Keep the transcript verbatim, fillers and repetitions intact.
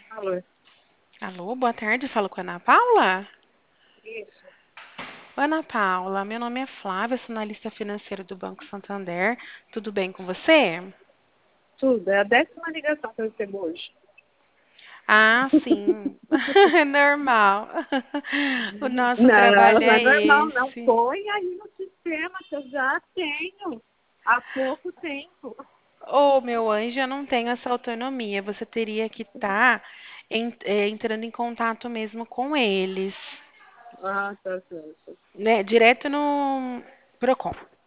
Alô, Alô, boa tarde, falo com a Ana Paula? isso, Ana Paula, meu nome é Flávia, sou analista financeira do Banco Santander. Tudo bem com você? tudo. É a décima ligação que eu recebo hoje. Ah, sim, é normal. O nosso Não, trabalho não é é normal, não. esse. Põe aí no sistema que eu já tenho há pouco tempo. Ô, meu anjo, eu não tenho essa autonomia. Você teria que estar entrando em contato mesmo com eles, Ah, tá certo. né? Direto no Procon.